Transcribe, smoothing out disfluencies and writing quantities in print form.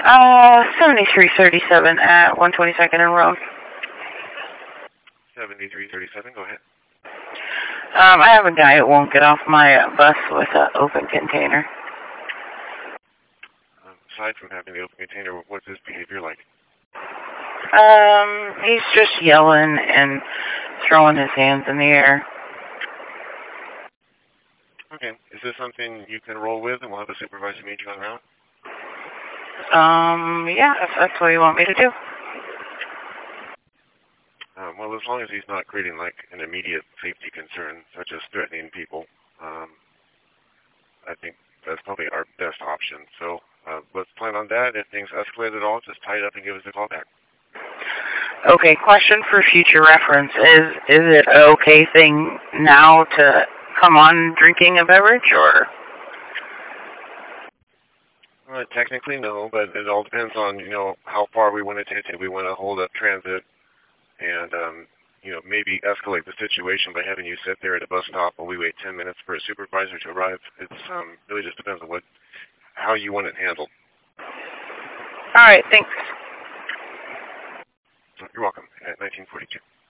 7337 at 122nd and Roan. 7337, go ahead. I have a guy that won't get off my bus with an open container. Aside from having the open container, what's his behavior like? He's just yelling and throwing his hands in the air. Okay. Is this something you can roll with, and we'll have a supervisor meet you on route? Yeah, if that's what you want me to do. Well, as long as he's not creating, like, an immediate safety concern, such as threatening people, I think that's probably our best option. So let's plan on that. If things escalate at all, just tie it up and give us a call back. Okay, question for future reference. Is it an okay thing now to come on drinking a beverage, or? Technically, no, but it all depends on, how far we want to take it. We want to hold up transit and, maybe escalate the situation by having you sit there at a bus stop while we wait 10 minutes for a supervisor to arrive. It's really just depends on how you want it handled. All right, thanks. You're welcome. At 1942.